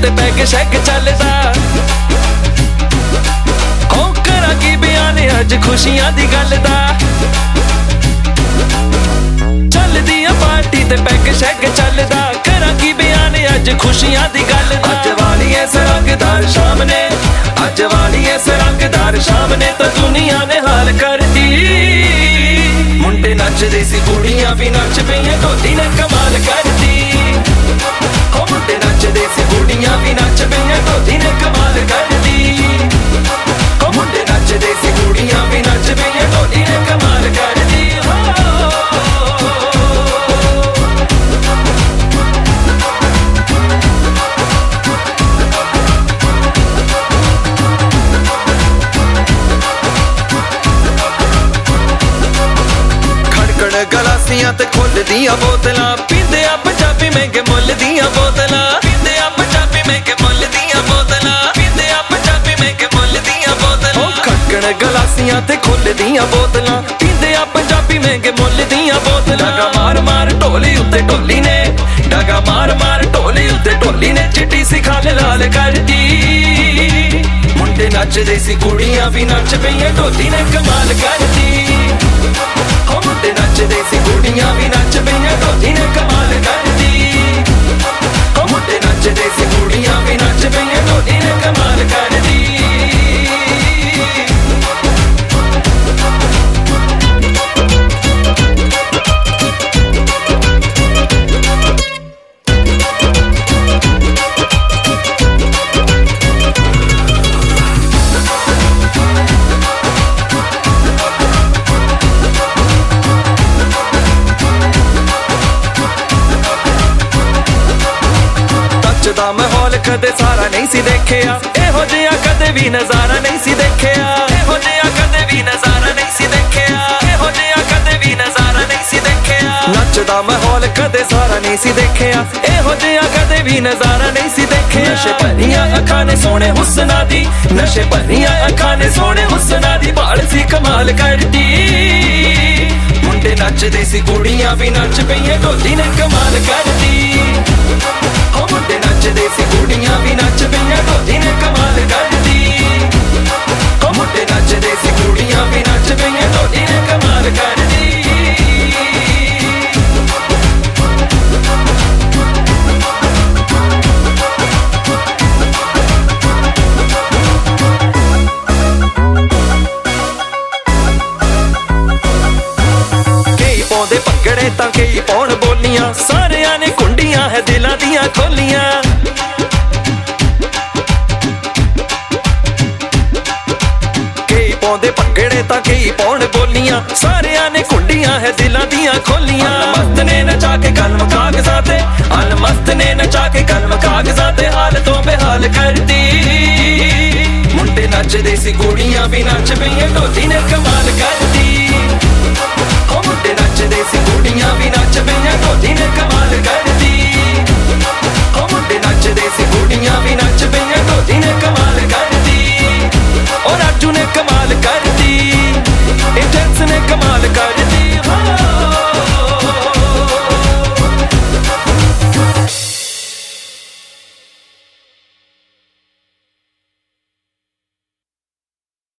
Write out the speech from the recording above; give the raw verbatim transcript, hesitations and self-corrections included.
ते पैग शैग चलदा हो करा की बयान अज खुशियां दी गल दा चलदी आ पार्टी ते पैग शैग चलदा करा की बयान अज खुशियां दी गल दा अज वाली ऐ सरंगदार शाम ने अज वाली ऐ सरंगदार शाम ने तो दुनिया ने हाल कर दी मुंडे नचदे सी कुड़ियां भी नच पईयां ढोली ने कमाल कर दी हो मुंडे नचदे सी कुड़ियां भी नच पईयां ढोली ने कमाल कर दी हो मुंडे नचदे सी कुड़ियां भी नच पईयां ढोली ने कमाल कर दी गलासियां ते खुल दियां बोतलां पींदे आ पंजाबी महंगे मुल दियां बोतलां पींदे आ पंजाबी महंगे मुल दियां बोतलां पींदे आ पंजाबी महंगे मुल दियां बोतलां खड़कण गलासियां ते खुल दियां बोतलां पींदे आ पंजाबी महंगे मुल दियां बोतलां डगा मार मार ढोली उत्ते ढोली ने डगा मार मार ढोली उत्ते ढोली ने चिट्टी सी खाल लाल कर दी मुंडे नचदे सी कुड़ियां भी नच पईयां ढोली ने कमाल कर दी हो मुंडे नचदे सी कुड़ियां भी नच पईयां ढोली ने कमाल कर दी हो मुंडे नचदे सी कुड़ियां भी नच पईयां ढोली ने कमाल कर दी दा माहौल कदे सारा नहीं सी देखिया एहो जिहा कदे भी नजारा नहीं सी देखिया एहो जिहा कदे भी नजारा नहीं सी देखिया एहो जिहा कदे भी नजारा नहीं सी देखिया नचदा माहौल कदे सारा नहीं सी देखिया एहो जिहा कदे भी नजारा नहीं सी देखिया नशे भरियां अखां ने सोने हुस्ना दी नशे भरियां अखां ने सोने हुस्ना दी बाल सी कमाल करदी मुंडे नचदे सी कुड़ियां भी नच पईयां ढोली ने कमाल करदी हो मुंडे नचदे सी कुड़ियां भी नच पईयां ढोली ने कमाल कर दी हो मुंडे नचदे सी कुड़ियां भी नच पईयां ढोली ने कमाल कर दी कई पाउंदे भंगड़े तां कई पाउण बोलियां सारियां ने कुंडियां है दिलां दियां खोलियां कई पाउंदे भंगड़े तां कई पाउण बोलियां सारियां ने कुंडियां है दिलां दियां खोलियां मस्त ने नचा के कलम कागजां ते अल मस्त ने नचा के कलम कागजां ते हाल तो बेहाल कर दी मुंडे नचदे सी कुड़ियां भी नच पईयां ढोली ने कमाल कर दी हो मुंडे नचदे सी कुड़ियां भी नच पईयां ढोली ने कमाल कर दी हो मुंडे नचदे सी कुड़ियां भी नच पईयां ढोली ने कमाल कर दी और राजू ने कमाल कर दी इंटेंस ने कमाल कर दी